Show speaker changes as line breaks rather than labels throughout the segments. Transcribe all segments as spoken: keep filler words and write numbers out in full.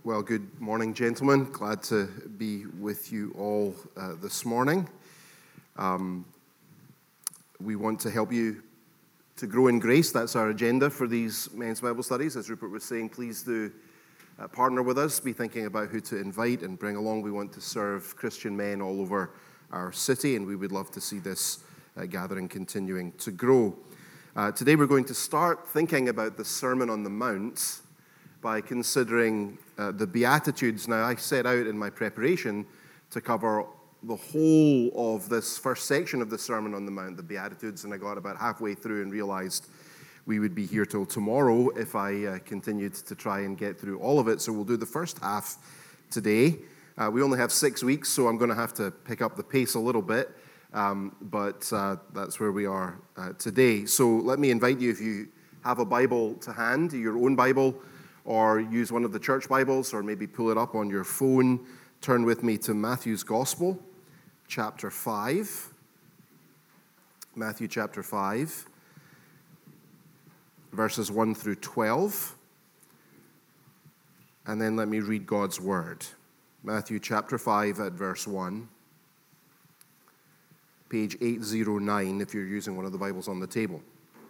Well, good morning, gentlemen. Glad to be with you all uh, this morning. Um, we want to help you to grow in grace. That's our agenda for these men's Bible studies. As Rupert was saying, please do uh, partner with us. Be thinking about who to invite and bring along. We want to serve Christian men all over our city, and we would love to see this uh, gathering continuing to grow. Uh, today we're going to start thinking about the Sermon on the Mount by considering uh, the Beatitudes. Now, I set out in my preparation to cover the whole of this first section of the Sermon on the Mount, the Beatitudes, and I got about halfway through and realized we would be here till tomorrow if I uh, continued to try and get through all of it. So we'll do the first half today. Uh, we only have six weeks, so I'm going to have to pick up the pace a little bit, um, but uh, that's where we are uh, today. So let me invite you, if you have a Bible to hand, your own Bible, or use one of the church Bibles, or maybe pull it up on your phone. Turn with me to Matthew's Gospel, chapter five. Matthew chapter five, verses one through twelve. And then let me read God's Word. Matthew chapter five at verse one. Page eight oh nine if you're using one of the Bibles on the table.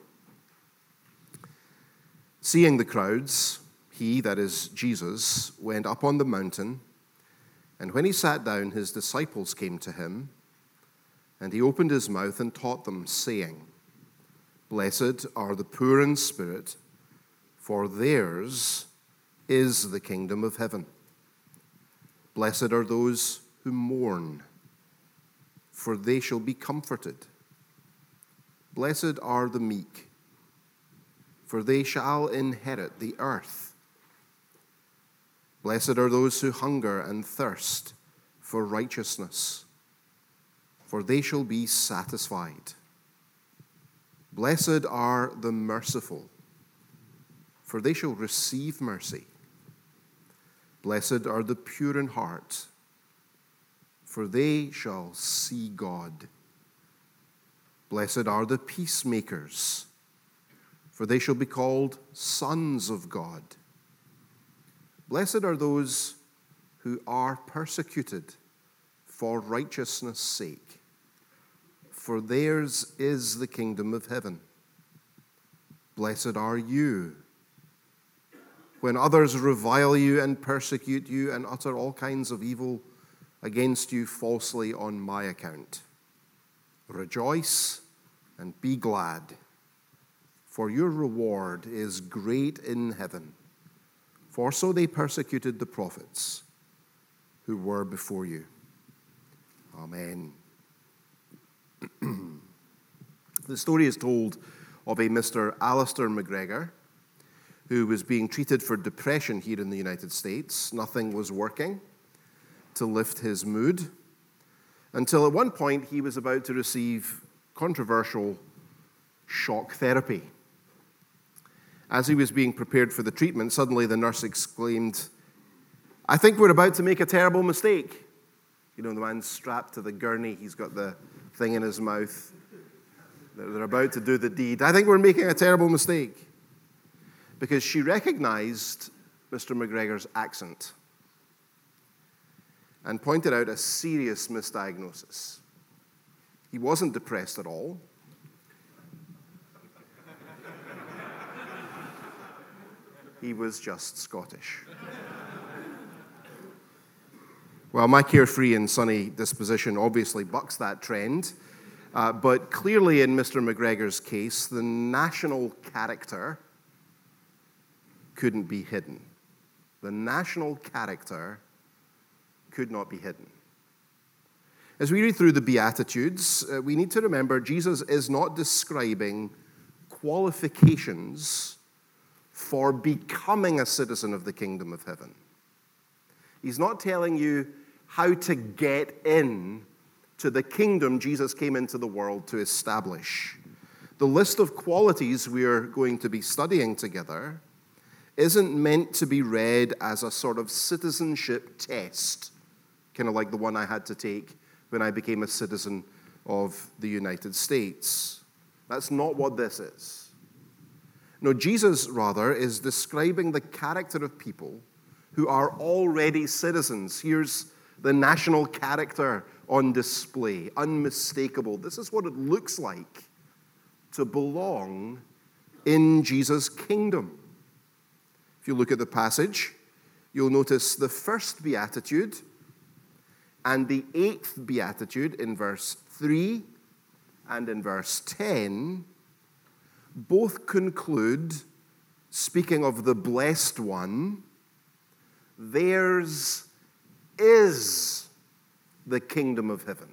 Seeing the crowds, he, that is Jesus, went up on the mountain, and when he sat down, his disciples came to him, and he opened his mouth and taught them, saying, Blessed are the poor in spirit, for theirs is the kingdom of heaven. Blessed are those who mourn, for they shall be comforted. Blessed are the meek, for they shall inherit the earth. Blessed are those who hunger and thirst for righteousness, for they shall be satisfied. Blessed are the merciful, for they shall receive mercy. Blessed are the pure in heart, for they shall see God. Blessed are the peacemakers, for they shall be called sons of God. Blessed are those who are persecuted for righteousness' sake, for theirs is the kingdom of heaven. Blessed are you when others revile you and persecute you and utter all kinds of evil against you falsely on my account. Rejoice and be glad, for your reward is great in heaven. For so they persecuted the prophets who were before you. Amen. The story is told of a Mister Alistair McGregor who was being treated for depression here in the United States. Nothing was working to lift his mood until at one point he was about to receive controversial shock therapy. As he was being prepared for the treatment, suddenly the nurse exclaimed, I think we're about to make a terrible mistake. You know, the man's strapped to the gurney. He's got the thing in his mouth. They're about to do the deed. I think we're making a terrible mistake. Because she recognized Mister McGregor's accent and pointed out a serious misdiagnosis. He wasn't depressed at all. He was just Scottish. Well, my carefree and sunny disposition obviously bucks that trend, uh, but clearly in Mister McGregor's case, the national character couldn't be hidden. The national character could not be hidden. As we read through the Beatitudes, uh, we need to remember Jesus is not describing qualifications for becoming a citizen of the kingdom of heaven. He's not telling you how to get in to the kingdom Jesus came into the world to establish. The list of qualities we are going to be studying together isn't meant to be read as a sort of citizenship test, kind of like the one I had to take when I became a citizen of the United States. That's not what this is. No, Jesus, rather, is describing the character of people who are already citizens. Here's the national character on display, unmistakable. This is what it looks like to belong in Jesus' kingdom. If you look at the passage, you'll notice the first beatitude and the eighth beatitude in verse three and in verse ten both conclude, speaking of the blessed one, theirs is the kingdom of heaven.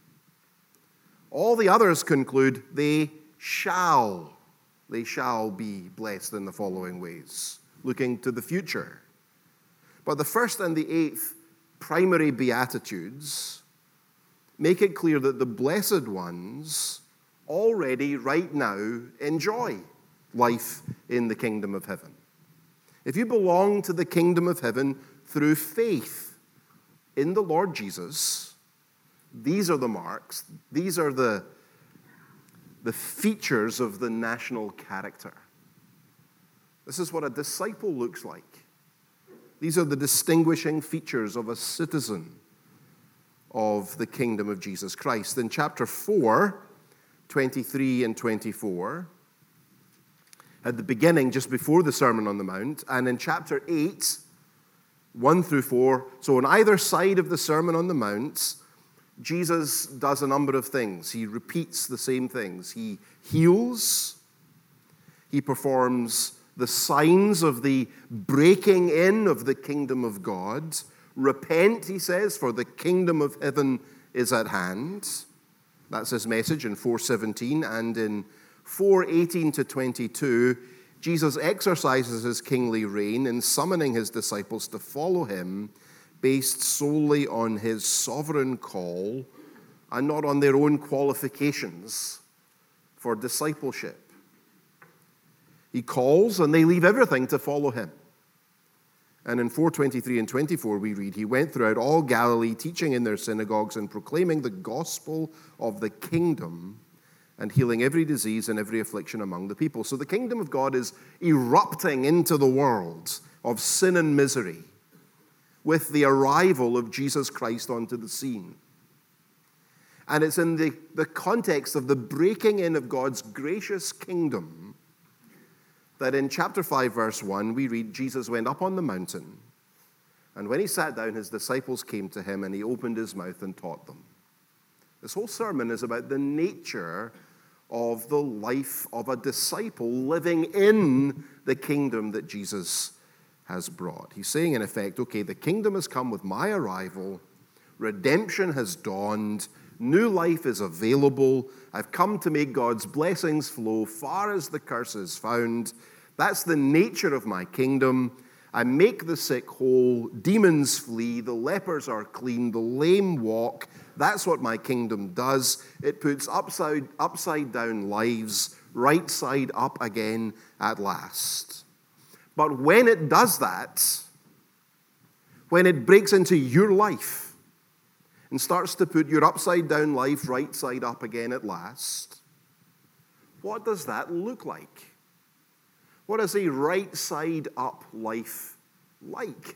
All the others conclude they shall, they shall be blessed in the following ways, looking to the future. But the first and the eighth primary beatitudes make it clear that the blessed ones already right now enjoy life in the kingdom of heaven. If you belong to the kingdom of heaven through faith in the Lord Jesus, these are the marks, these are the, the features of the national character. This is what a disciple looks like. These are the distinguishing features of a citizen of the kingdom of Jesus Christ. In chapter four, twenty-three and twenty-four, at the beginning, just before the Sermon on the Mount, and in chapter eight, one through four, so on either side of the Sermon on the Mount, Jesus does a number of things. He repeats the same things. He heals, he performs the signs of the breaking in of the kingdom of God. Repent, he says, for the kingdom of heaven is at hand. That's his message in four seventeen. And in four eighteen to twenty-two, Jesus exercises his kingly reign in summoning his disciples to follow him based solely on his sovereign call and not on their own qualifications for discipleship. He calls and they leave everything to follow him. And in four twenty-three and twenty-four we read, he went throughout all Galilee, teaching in their synagogues and proclaiming the gospel of the kingdom and healing every disease and every affliction among the people. So the kingdom of God is erupting into the world of sin and misery with the arrival of Jesus Christ onto the scene. And it's in the, the context of the breaking in of God's gracious kingdom that in chapter five, verse one, we read, Jesus went up on the mountain, and when he sat down, his disciples came to him, and he opened his mouth and taught them. This whole sermon is about the nature of the life of a disciple living in the kingdom that Jesus has brought. He's saying, in effect, okay, the kingdom has come with my arrival, redemption has dawned, new life is available, I've come to make God's blessings flow far as the curse is found. That's the nature of my kingdom. I make the sick whole, demons flee, the lepers are clean, the lame walk. That's what my kingdom does. It puts upside, upside down lives right side up again at last. But when it does that, when it breaks into your life and starts to put your upside down life right side up again at last, what does that look like? What is a right side up life like?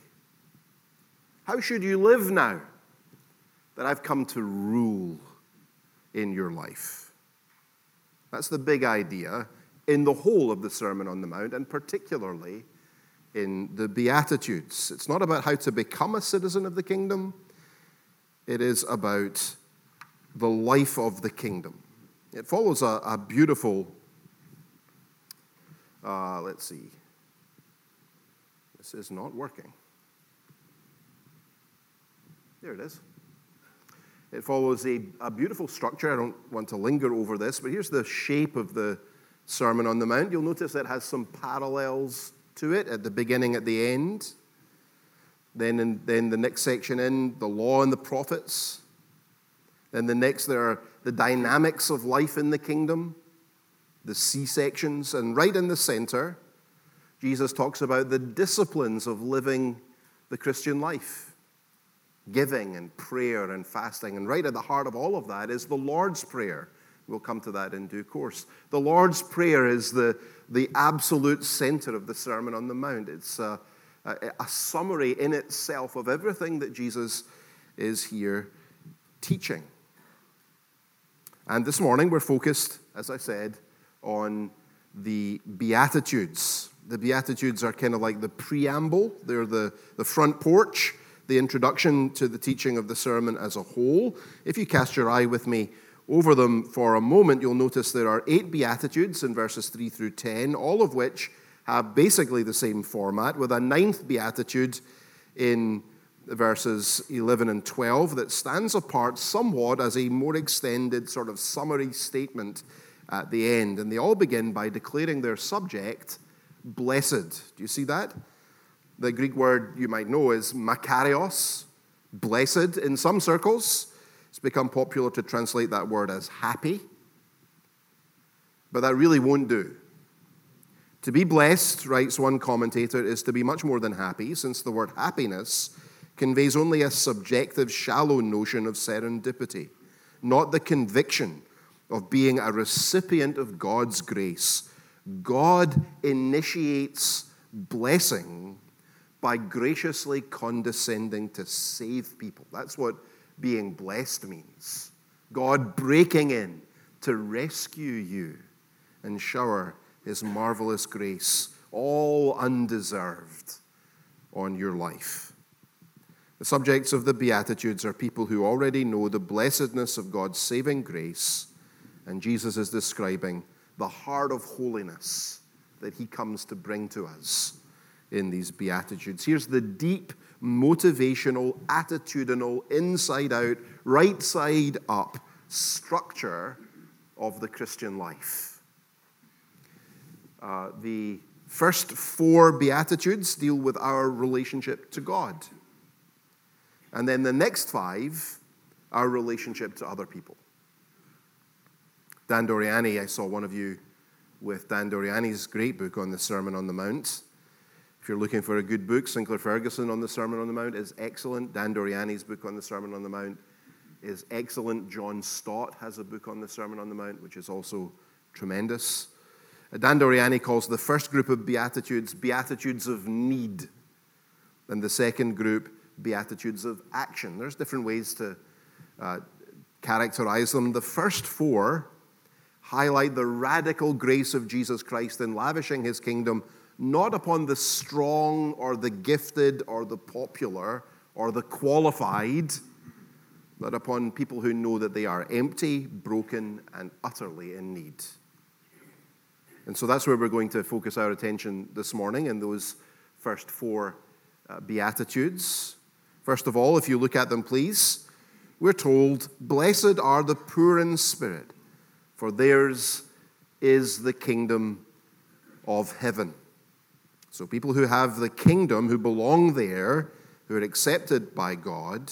How should you live now that I've come to rule in your life? That's the big idea in the whole of the Sermon on the Mount, and particularly in the Beatitudes. It's not about how to become a citizen of the kingdom. It is about the life of the kingdom. It follows a, a beautiful, uh, let's see. This is not working. There it is. It follows a, a beautiful structure. I don't want to linger over this, but here's the shape of the Sermon on the Mount. You'll notice it has some parallels to it at the beginning, at the end. Then, in, then the next section in, the law and the prophets. Then the next, there are the dynamics of life in the kingdom, the C sections. And right in the center, Jesus talks about the disciplines of living the Christian life, giving and prayer and fasting. And right at the heart of all of that is the Lord's Prayer. We'll come to that in due course. The Lord's Prayer is the, the absolute center of the Sermon on the Mount. It's uh, a, a summary in itself of everything that Jesus is here teaching. And this morning we're focused, as I said, on the Beatitudes. The Beatitudes are kind of like the preamble. They're the, the front porch, the introduction to the teaching of the sermon as a whole. If you cast your eye with me over them for a moment, you'll notice there are eight Beatitudes in verses three through ten, all of which have basically the same format, with a ninth Beatitude in verses eleven and twelve that stands apart somewhat as a more extended sort of summary statement at the end. And they all begin by declaring their subject, blessed. Do you see that? The Greek word you might know is makarios, blessed. In some circles, it's become popular to translate that word as happy. But that really won't do. To be blessed, writes one commentator, is to be much more than happy, since the word happiness conveys only a subjective, shallow notion of serendipity, not the conviction of being a recipient of God's grace. God initiates blessing by graciously condescending to save people. That's what being blessed means. God breaking in to rescue you and shower his marvelous grace, all undeserved, on your life. The subjects of the Beatitudes are people who already know the blessedness of God's saving grace, and Jesus is describing the heart of holiness that he comes to bring to us in these Beatitudes. Here's the deep, motivational, attitudinal, inside-out, right-side-up structure of the Christian life. Uh, the first four Beatitudes deal with our relationship to God. And then the next five, our relationship to other people. Dan Doriani, I saw one of you with Dan Doriani's great book on the Sermon on the Mount. If you're looking for a good book, Sinclair Ferguson on the Sermon on the Mount is excellent. Dan Doriani's book on the Sermon on the Mount is excellent. John Stott has a book on the Sermon on the Mount, which is also tremendous. Dan Doriani calls the first group of Beatitudes Beatitudes of need, and the second group Beatitudes of action. There's different ways to uh, characterize them. The first four highlight the radical grace of Jesus Christ in lavishing his kingdom not upon the strong or the gifted or the popular or the qualified, but upon people who know that they are empty, broken, and utterly in need. And so that's where we're going to focus our attention this morning, in those first four uh, Beatitudes. First of all, if you look at them, please, we're told, blessed are the poor in spirit, for theirs is the kingdom of heaven. So people who have the kingdom, who belong there, who are accepted by God,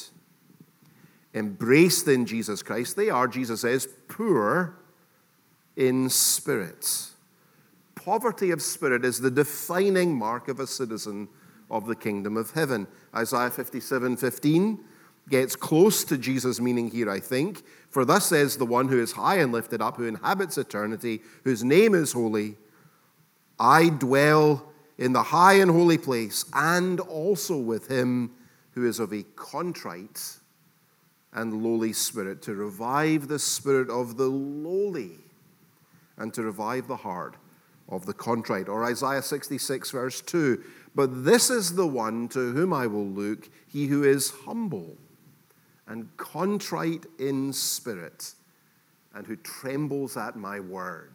embraced in Jesus Christ, they are, Jesus says, poor in spirit. Poverty of spirit is the defining mark of a citizen of the kingdom of heaven. Isaiah fifty-seven fifteen gets close to Jesus' meaning here, I think. For thus says the one who is high and lifted up, who inhabits eternity, whose name is holy, I dwell in the high and holy place, and also with him who is of a contrite and lowly spirit, to revive the spirit of the lowly and to revive the heart of the contrite. Or Isaiah sixty-six verse two, but this is the one to whom I will look, he who is humble and contrite in spirit, and who trembles at my word.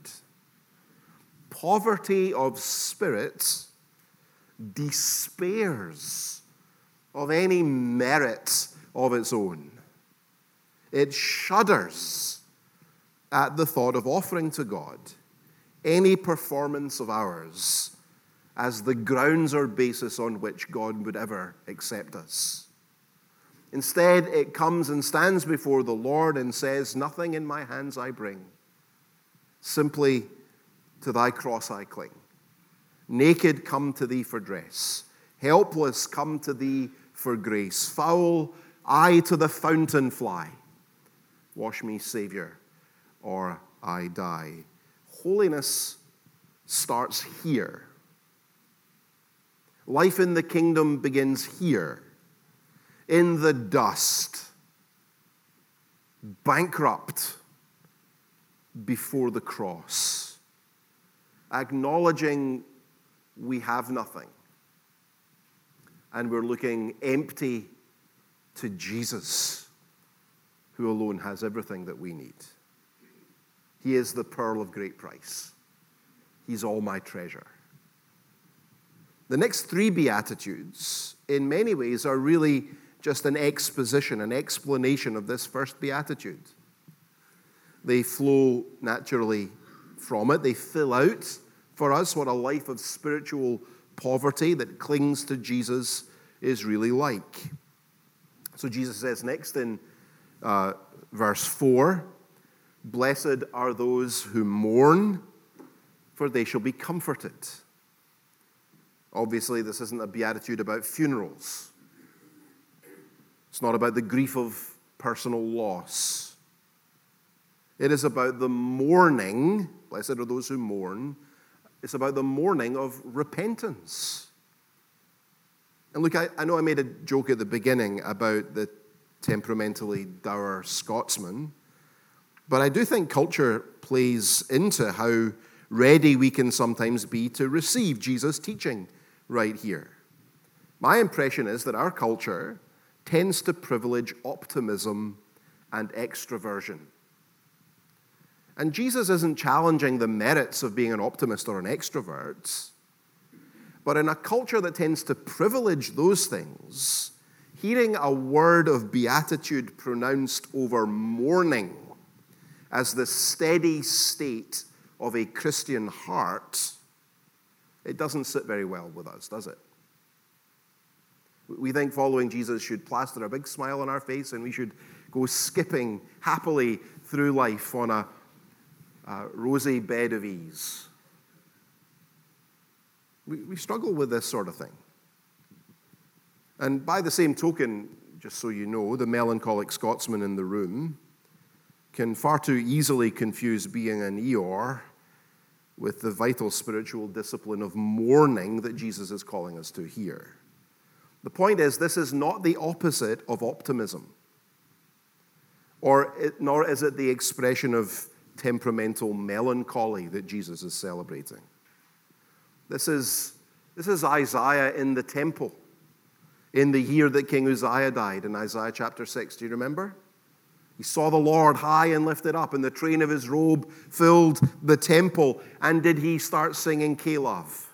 Poverty of spirit despairs of any merit of its own. It shudders at the thought of offering to God any performance of ours as the grounds or basis on which God would ever accept us. Instead, it comes and stands before the Lord and says, nothing in my hands I bring. Simply to thy cross I cling. Naked come to thee for dress. Helpless come to thee for grace. Foul I to the fountain fly. Wash me, Savior, or I die. Holiness starts here. Life in the kingdom begins here, in the dust, bankrupt before the cross, acknowledging we have nothing, and we're looking empty to Jesus, who alone has everything that we need. He is the pearl of great price. He's all my treasure. The next three Beatitudes, in many ways, are really just an exposition, an explanation of this first Beatitude. They flow naturally from it. They fill out for us what a life of spiritual poverty that clings to Jesus is really like. So Jesus says next in uh, verse four, "Blessed are those who mourn, for they shall be comforted." Obviously, this isn't a beatitude about funerals. It's not about the grief of personal loss. It is about the mourning, blessed are those who mourn, it's about the mourning of repentance. And look, I, I know I made a joke at the beginning about the temperamentally dour Scotsman, but I do think culture plays into how ready we can sometimes be to receive Jesus' teaching right here. My impression is that our culture tends to privilege optimism and extroversion. And Jesus isn't challenging the merits of being an optimist or an extrovert, but in a culture that tends to privilege those things, hearing a word of beatitude pronounced over mourning as the steady state of a Christian heart, it doesn't sit very well with us, does it? We think following Jesus should plaster a big smile on our face and we should go skipping happily through life on a, a rosy bed of ease. We, we struggle with this sort of thing. And by the same token, just so you know, the melancholic Scotsman in the room can far too easily confuse being an Eeyore with the vital spiritual discipline of mourning that Jesus is calling us to here. The point is, this is not the opposite of optimism, or it, nor is it the expression of temperamental melancholy that Jesus is celebrating. This is, this is Isaiah in the temple in the year that King Uzziah died, in Isaiah chapter six. Do you remember? He saw the Lord high and lifted up, and the train of his robe filled the temple. And did he start singing K-Love?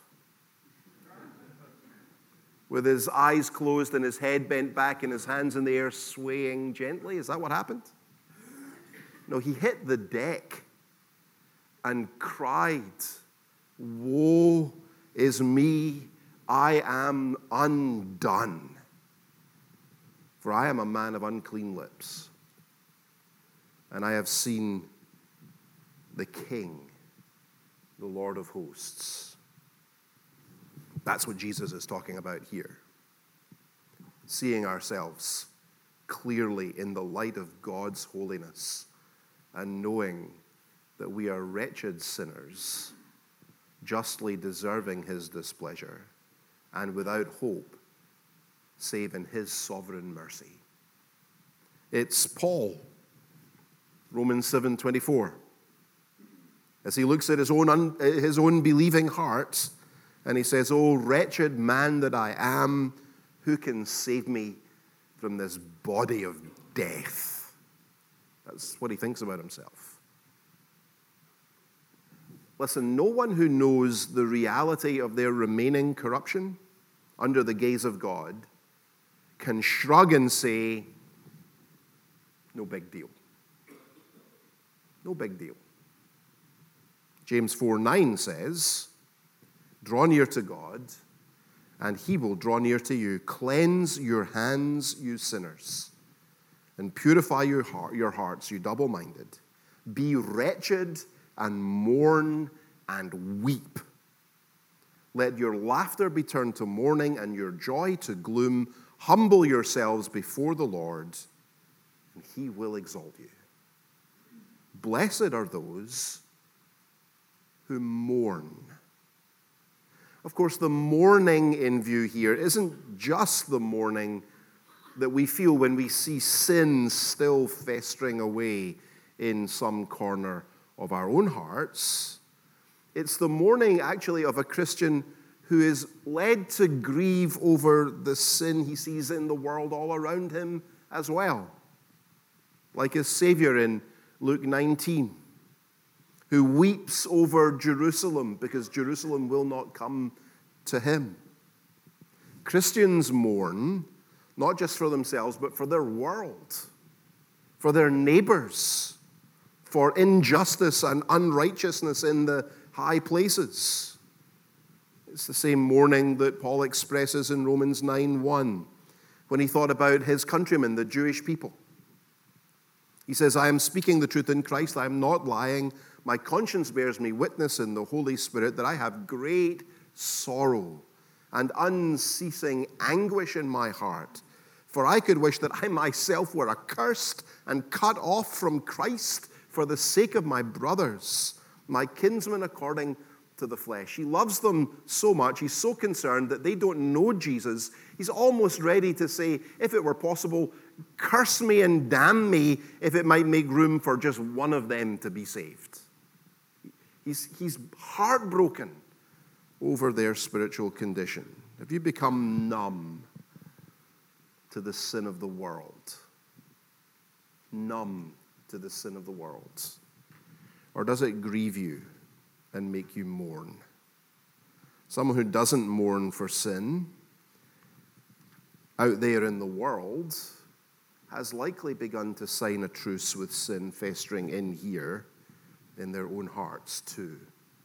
With his eyes closed and his head bent back and his hands in the air swaying gently? Is that what happened? No, he hit the deck and cried, "Woe is me, I am undone, for I am a man of unclean lips. And I have seen the King, the Lord of hosts." That's what Jesus is talking about here. Seeing ourselves clearly in the light of God's holiness and knowing that we are wretched sinners, justly deserving his displeasure and without hope save in his sovereign mercy. It's Paul, Romans seven twenty-four. As he looks at his own, un, his own believing heart, and he says, "Oh, wretched man that I am, who can save me from this body of death?" That's what he thinks about himself. Listen, no one who knows the reality of their remaining corruption under the gaze of God can shrug and say, "No big deal." No big deal. James four nine says, "Draw near to God, and he will draw near to you. Cleanse your hands, you sinners, and purify your heart, your hearts, you double-minded. Be wretched and mourn and weep. Let your laughter be turned to mourning and your joy to gloom. Humble yourselves before the Lord, and he will exalt you. Blessed are those who mourn." Of course, the mourning in view here isn't just the mourning that we feel when we see sin still festering away in some corner of our own hearts. It's the mourning, actually, of a Christian who is led to grieve over the sin he sees in the world all around him as well. Like his Savior in Luke nineteen, who weeps over Jerusalem because Jerusalem will not come to him. Christians mourn not just for themselves, but for their world, for their neighbors, for injustice and unrighteousness in the high places. It's the same mourning that Paul expresses in Romans nine one when he thought about his countrymen, the Jewish people. He says, I am speaking the truth in Christ. I am not lying. My conscience bears me witness in the Holy Spirit that I have great sorrow and unceasing anguish in my heart. For I could wish that I myself were accursed and cut off from Christ for the sake of my brothers, my kinsmen according to the flesh. He loves them so much. He's so concerned that they don't know Jesus. He's almost ready to say, if it were possible, curse me and damn me if it might make room for just one of them to be saved. He's, he's heartbroken over their spiritual condition. Have you become numb to the sin of the world? Numb to the sin of the world? Or does it grieve you and make you mourn? Someone who doesn't mourn for sin out there in the world has likely begun to sign a truce with sin festering in here in their own hearts too.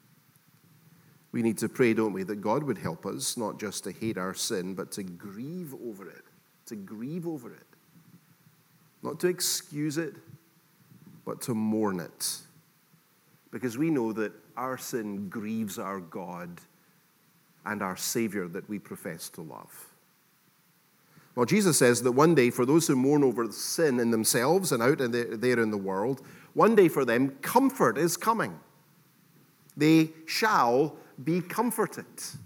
We need to pray, don't we, that God would help us not just to hate our sin, but to grieve over it, to grieve over it. Not to excuse it, but to mourn it. Because we know that our sin grieves our God and our Savior that we profess to love. Well, Jesus says that one day for those who mourn over sin in themselves and out there in the world, one day for them, comfort is coming. They shall be comforted.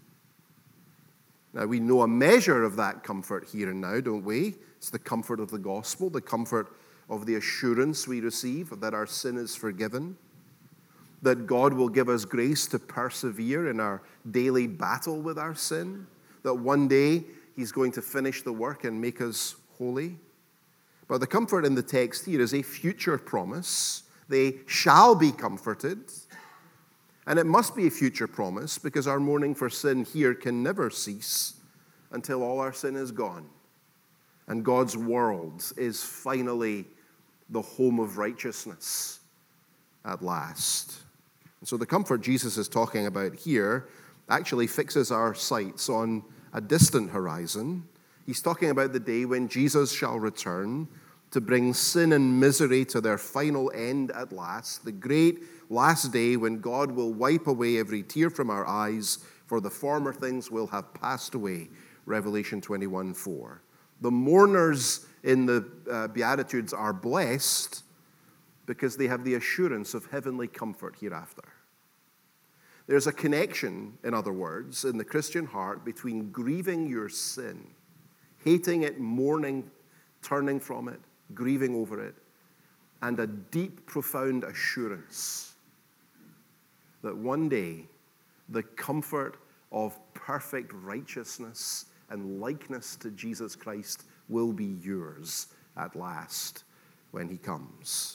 Now, we know a measure of that comfort here and now, don't we? It's the comfort of the gospel, the comfort of the assurance we receive that our sin is forgiven, that God will give us grace to persevere in our daily battle with our sin, that one day He's going to finish the work and make us holy. But the comfort in the text here is a future promise. They shall be comforted. And it must be a future promise because our mourning for sin here can never cease until all our sin is gone. And God's world is finally the home of righteousness at last. And so the comfort Jesus is talking about here actually fixes our sights on a distant horizon. He's talking about the day when Jesus shall return to bring sin and misery to their final end at last, the great last day when God will wipe away every tear from our eyes, for the former things will have passed away, Revelation twenty-one four. The mourners in the uh, Beatitudes are blessed because they have the assurance of heavenly comfort hereafter. There's a connection, in other words, in the Christian heart between grieving your sin, hating it, mourning, turning from it, grieving over it, and a deep, profound assurance that one day the comfort of perfect righteousness and likeness to Jesus Christ will be yours at last when He comes.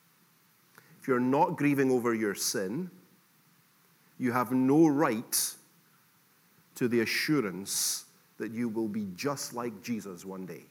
If you're not grieving over your sin, you have no right to the assurance that you will be just like Jesus one day.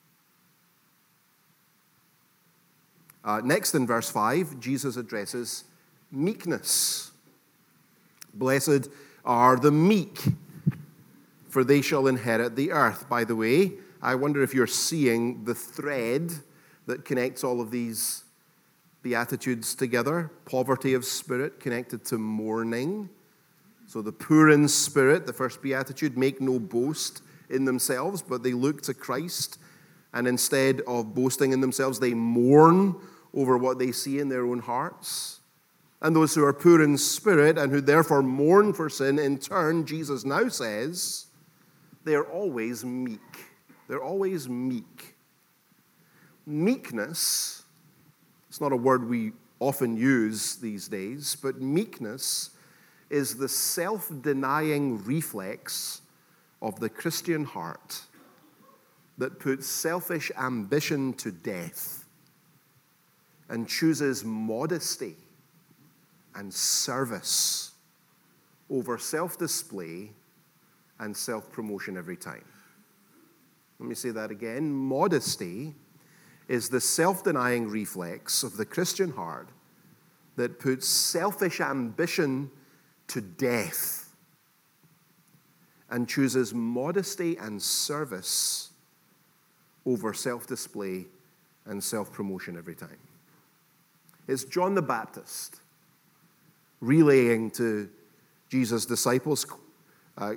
Uh, next in verse five, Jesus addresses meekness. Blessed are the meek, for they shall inherit the earth. By the way, I wonder if you're seeing the thread that connects all of these Beatitudes together. Poverty of spirit connected to mourning. So the poor in spirit, the first Beatitude, make no boast in themselves, but they look to Christ. And instead of boasting in themselves, they mourn over what they see in their own hearts. and those who are poor in spirit and who therefore mourn for sin, in turn, Jesus now says, they are always meek. They're always meek. Meekness, it's not a word we often use these days, but meekness is the self-denying reflex of the Christian heart that puts selfish ambition to death and chooses modesty and service over self-display and self-promotion every time. Let me say that again. Modesty is the self-denying reflex of the Christian heart that puts selfish ambition to death and chooses modesty and service over self-display and self-promotion every time. It's John the Baptist relaying to Jesus' disciples, uh,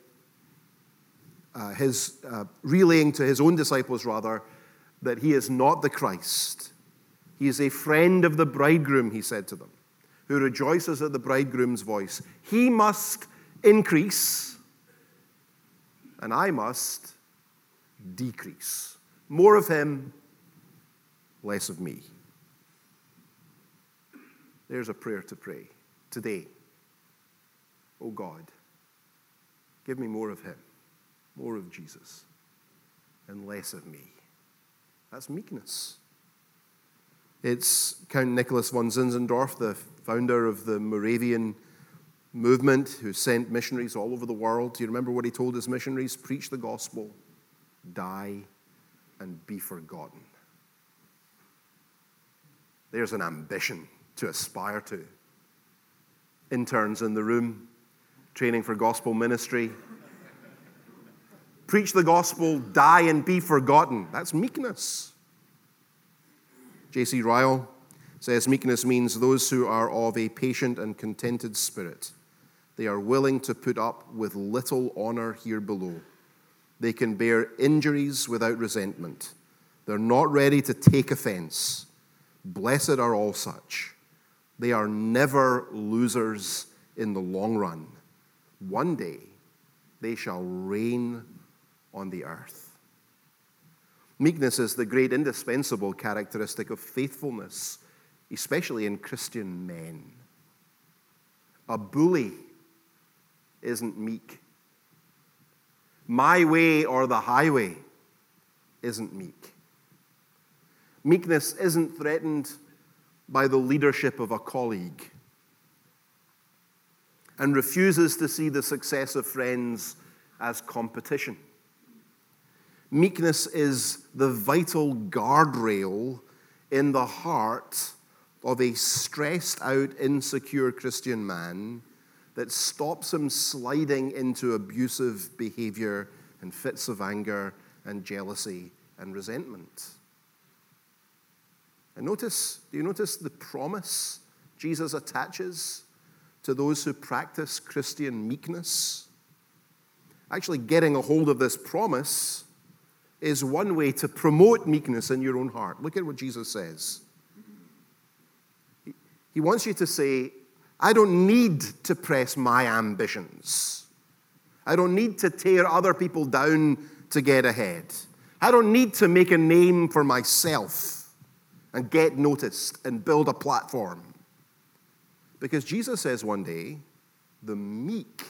uh, his uh, relaying to his own disciples, rather, that he is not the Christ. He is a friend of the bridegroom, he said to them, who rejoices at the bridegroom's voice. He must increase, and I must decrease. More of him, less of me. There's a prayer to pray today. Oh God, give me more of him, more of Jesus, and less of me. That's meekness. It's Count Nicholas von Zinzendorf, the founder of the Moravian movement, who sent missionaries all over the world. Do you remember what he told his missionaries? Preach the gospel, die, and be forgotten. There's an ambition to aspire to. Interns in the room, training for gospel ministry. Preach the gospel, die, and be forgotten. That's meekness. J C Ryle says meekness means those who are of a patient and contented spirit. They are willing to put up with little honor here below. They can bear injuries without resentment. They're not ready to take offense. Blessed are all such. They are never losers in the long run. One day, they shall reign on the earth. Meekness is the great indispensable characteristic of faithfulness, especially in Christian men. A bully isn't meek. My way or the highway isn't meek. Meekness isn't threatened by the leadership of a colleague and refuses to see the success of friends as competition. Meekness is the vital guardrail in the heart of a stressed out, insecure Christian man that stops him sliding into abusive behavior and fits of anger and jealousy and resentment. And notice, do you notice the promise Jesus attaches to those who practice Christian meekness? Actually, getting a hold of this promise is one way to promote meekness in your own heart. Look at what Jesus says. He wants you to say, I don't need to press my ambitions. I don't need to tear other people down to get ahead. I don't need to make a name for myself and get noticed and build a platform. Because Jesus says one day, the meek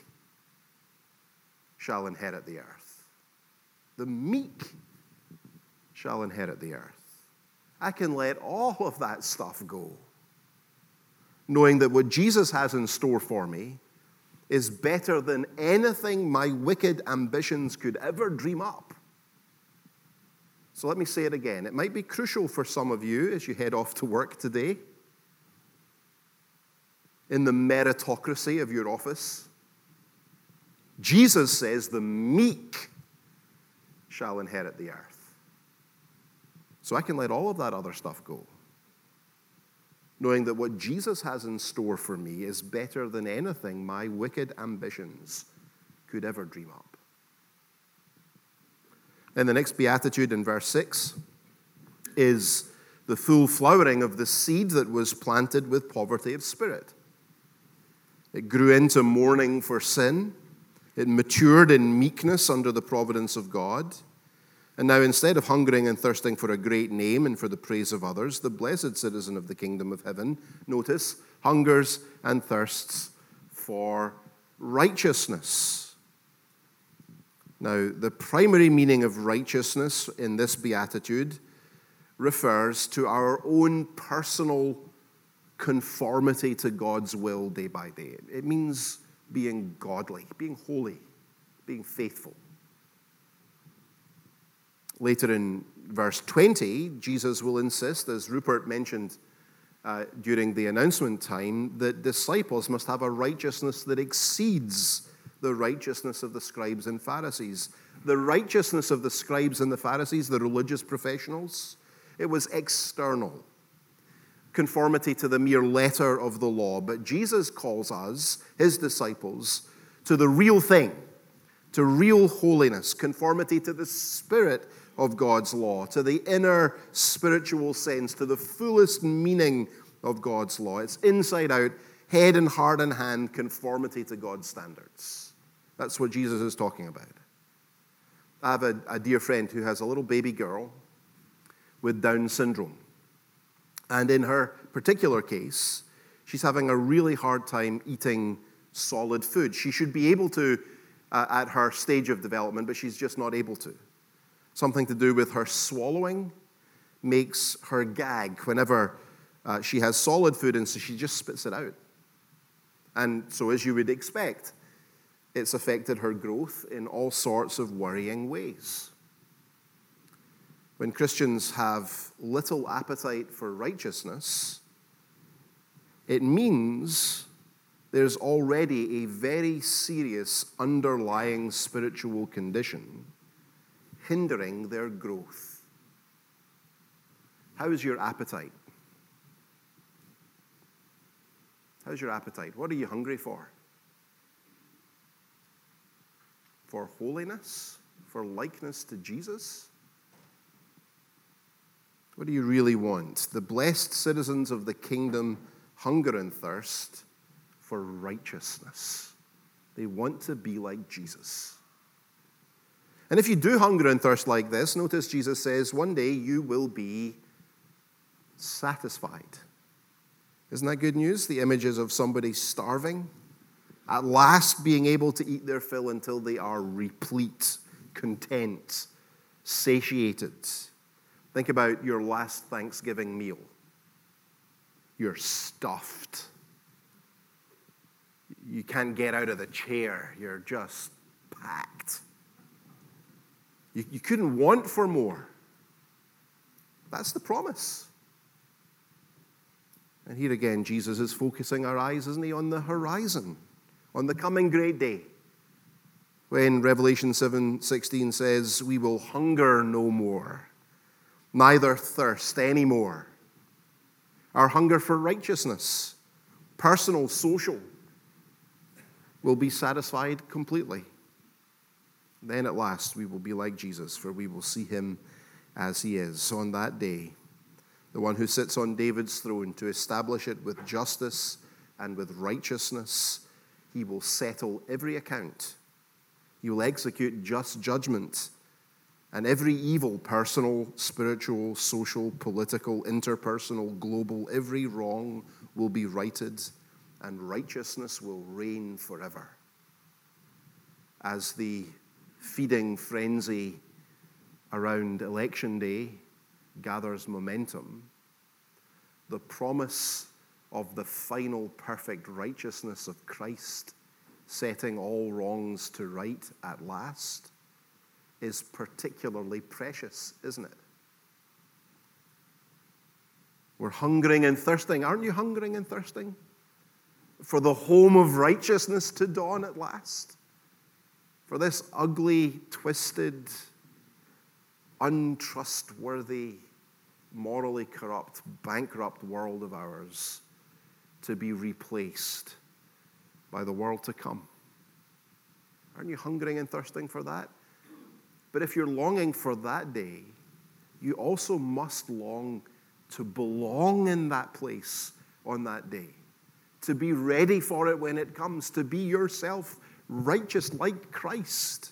shall inherit the earth. The meek shall inherit the earth. I can let all of that stuff go, knowing that what Jesus has in store for me is better than anything my wicked ambitions could ever dream up. So let me say it again. It might be crucial for some of you as you head off to work today, in the meritocracy of your office. Jesus says the meek shall inherit the earth. So I can let all of that other stuff go, knowing that what Jesus has in store for me is better than anything my wicked ambitions could ever dream up. Then the next beatitude in verse six is the full flowering of the seed that was planted with poverty of spirit. It grew into mourning for sin. It matured in meekness under the providence of God. And now, instead of hungering and thirsting for a great name and for the praise of others, the blessed citizen of the kingdom of heaven, notice, hungers and thirsts for righteousness. Now, the primary meaning of righteousness in this beatitude refers to our own personal conformity to God's will day by day. It means being godly, being holy, being faithful. Later in verse twenty, Jesus will insist, as Rupert mentioned uh, during the announcement time, that disciples must have a righteousness that exceeds the righteousness of the scribes and Pharisees. The righteousness of the scribes and the Pharisees, the religious professionals, it was external, conformity to the mere letter of the law. But Jesus calls us, his disciples, to the real thing, to real holiness, conformity to the spirit of God's law, to the inner spiritual sense, to the fullest meaning of God's law. It's inside out, head and heart and hand, conformity to God's standards. That's what Jesus is talking about. I have a, a dear friend who has a little baby girl with Down syndrome. And in her particular case, she's having a really hard time eating solid food. She should be able to uh, at her stage of development, but she's just not able to. Something to do with her swallowing makes her gag whenever uh, she has solid food, and so she just spits it out. And so, as you would expect, it's affected her growth in all sorts of worrying ways. When Christians have little appetite for righteousness, it means there's already a very serious underlying spiritual condition hindering their growth. How is your appetite? How's your appetite? What are you hungry for? For holiness? For likeness to Jesus? What do you really want? The blessed citizens of the kingdom hunger and thirst for righteousness. They want to be like Jesus. And if you do hunger and thirst like this, notice Jesus says, one day you will be satisfied. Isn't that good news? The images of somebody starving, at last being able to eat their fill until they are replete, content, satiated. Think about your last Thanksgiving meal. You're stuffed. You can't get out of the chair. You're just packed. You, you couldn't want for more. That's the promise. And here again, Jesus is focusing our eyes, isn't he, on the horizon, on the coming great day. When Revelation seven sixteen says, we will hunger no more, neither thirst anymore. Our hunger for righteousness, personal, social, will be satisfied completely. Then at last we will be like Jesus, for we will see him as he is. On that day, the one who sits on David's throne to establish it with justice and with righteousness, he will settle every account. He will execute just judgment, and every evil, personal, spiritual, social, political, interpersonal, global, every wrong will be righted, and righteousness will reign forever. As the feeding frenzy around election day gathers momentum, the promise of the final perfect righteousness of Christ, setting all wrongs to right at last, is particularly precious, isn't it? We're hungering and thirsting. Aren't you hungering and thirsting for the home of righteousness to dawn at last? For this ugly, twisted, untrustworthy, morally corrupt, bankrupt world of ours to be replaced by the world to come. Aren't you hungering and thirsting for that? But if you're longing for that day, you also must long to belong in that place on that day, to be ready for it when it comes, to be yourself righteous like Christ.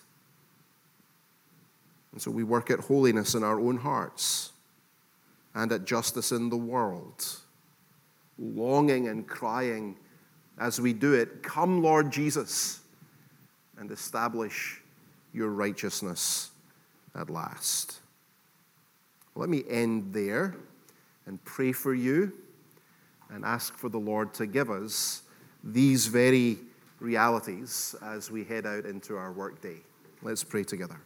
And so we work at holiness in our own hearts and at justice in the world, longing and crying as we do it, "Come, Lord Jesus, and establish your righteousness at last." Let me end there and pray for you and ask for the Lord to give us these very realities as we head out into our workday. Let's pray together.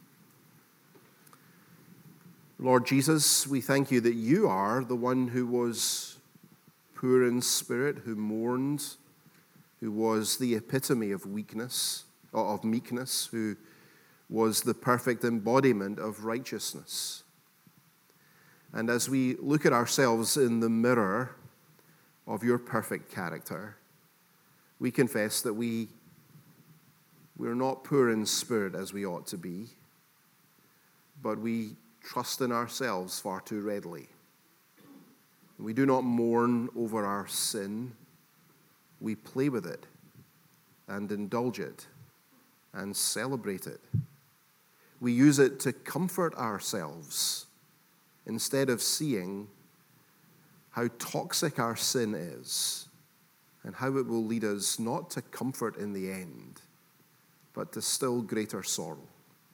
Lord Jesus, we thank you that you are the one who was poor in spirit, who mourned, who was the epitome of weakness, of meekness, who was the perfect embodiment of righteousness. And as we look at ourselves in the mirror of your perfect character, we confess that we, we're not poor in spirit as we ought to be, but we trust in ourselves far too readily. We do not mourn over our sin. We play with it and indulge it and celebrate it. We use it to comfort ourselves instead of seeing how toxic our sin is and how it will lead us not to comfort in the end, but to still greater sorrow.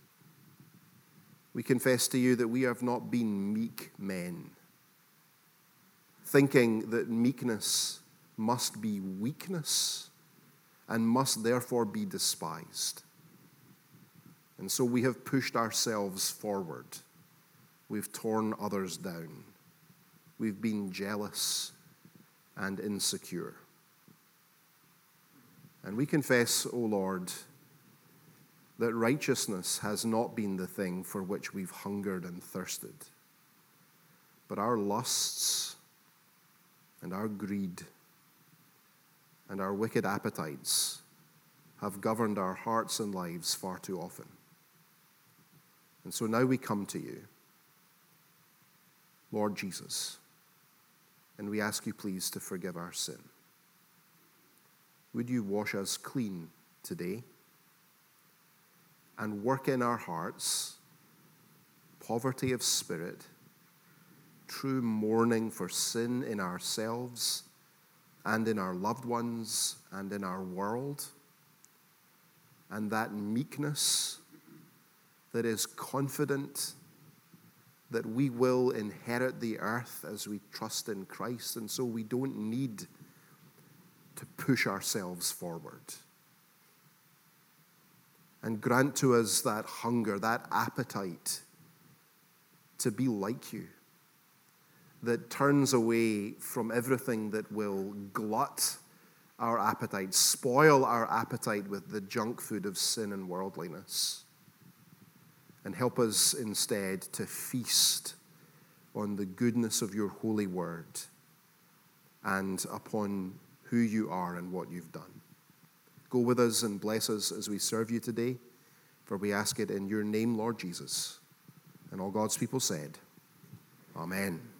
We confess to you that we have not been meek men, thinking that meekness must be weakness and must therefore be despised. And so we have pushed ourselves forward. We've torn others down. We've been jealous and insecure. And we confess, O Lord, that righteousness has not been the thing for which we've hungered and thirsted, but our lusts and our greed and our wicked appetites have governed our hearts and lives far too often. And so now we come to you, Lord Jesus, and we ask you please to forgive our sin. Would you wash us clean today and work in our hearts poverty of spirit, true mourning for sin in ourselves and in our loved ones and in our world, and that meekness that is confident that we will inherit the earth as we trust in Christ, and so we don't need to push ourselves forward. And grant to us that hunger, that appetite to be like you, that turns away from everything that will glut our appetite, spoil our appetite with the junk food of sin and worldliness, and help us instead to feast on the goodness of your holy word and upon who you are and what you've done. Go with us and bless us as we serve you today, for we ask it in your name, Lord Jesus. And all God's people said, Amen.